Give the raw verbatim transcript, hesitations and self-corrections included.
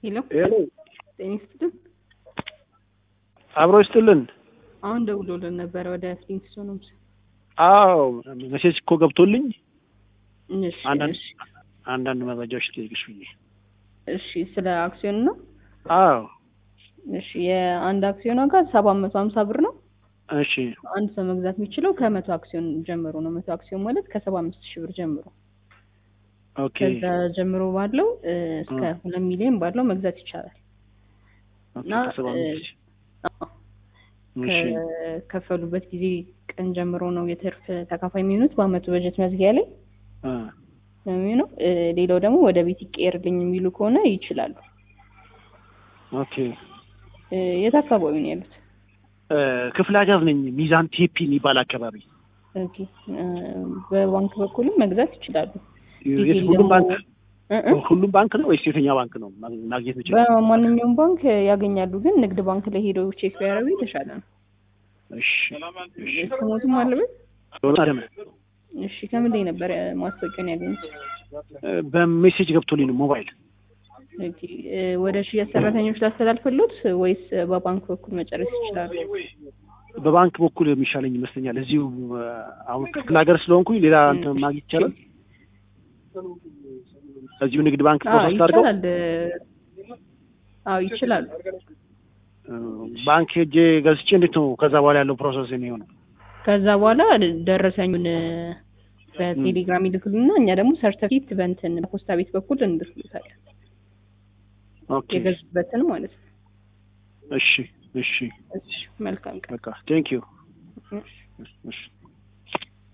ሄሎ ሄሎ ጤና ይስጥልኝ። አብሮ ይስጥልን። አሁን ደውሎልን ነበር ወደ ፍሊንትስቶንስ። አዎ መሴጅ እኮ ገብቶልኝ እሺ አንዳንድ እሺ አንዳንድ መረጃዎች ልጠይቅሽ ብዬ። እሺ ስለ አክሲዮን ነው? አዎ እሺ የአንድ አክሲዮን ዋጋ ሰባት መቶ ሀምሳ ብር ነው። እሺ አንድ ሰው መግዛት የሚችለው ከመቶ አክሲዮን ጀምሮ ነው። መቶ አክሲዮን ማለት ከሰባ አምስት ሺህ ብር ጀምሮ ኦኬ ከዛ ጀምሮ ባለው እስከ ሁለት ሚሊዮን ባለው መግዛት ይቻላል። ኦኬ ከሰባ አምስት ሺህ እሺ ከከፈሉበት ጊዜ ቀን ጀምሮ ነው የትርፍ ተካፋይ የሚሆኑት በአመቱ በጀት መዝጊያ ላይ አ ነው። ሌላው ደግሞ ወደ ቤት ይቀየርልኝ የሚሉ ከሆነ ይችላሉ። ኦኬ የት አካባቢ ነው ያሉት? ክፍለ ሀገር ነኝ። ሚዛን ቴፒ የሚባል አካባቢ። ኦኬ በባንክ በኩልም መግዛት ይችላሉ። ሁሉም ባንክ ሁሉም ባንክ ነው ወይስ የትኛው ባንክ ነው ማግኘት ይችላል? በማንኛውም ባንክ ያገኛሉ፣ ግን ንግድ ባንክ ላይ ሄደው ቼክ ቢያደርጉ የተሻለ ነው። እሺ እሺ ስሞቱም አለበት። እሺ ከምን ላይ ነበር ማስታወቂያን ያገኙት? በሜሴጅ ገብቶልኝ ነው ሞባይል። ኦኬ ወደ ሽያጭ ሰራተኞች ላስተላልፈሉት ወይስ በባንክ በኩል መጨረስ ይችላሉ? በባንክ በኩል የሚሻለኝ ይመስለኛል። እዚሁ አሁን ክፍለ ሀገር ስለሆንኩኝ ሌላ እንትን ማግኘት ይቻላል? እዚሁ ንግድ ባንክ ፕሮሰስ አድርገው? አዎ ይችላሉ። ባንክ ሄጄ ገዝቼ እንዴት ነው ከዛ በኋላ ያለው ፕሮሰስ የሚሆነው? ከዛ በኋላ ደረሰኙን በቴሌግራም ይልክሉና እኛ ደግሞ ሰርተፊኬት በእንትን በፖስታ ቤት በኩል እንልክሉታለን። ኦኬ የገዙበትን ማለት ነው። እሺ እሺ እሺ መልካም ቀን። በቃ ቴንክ ዩ። እሺ እሺ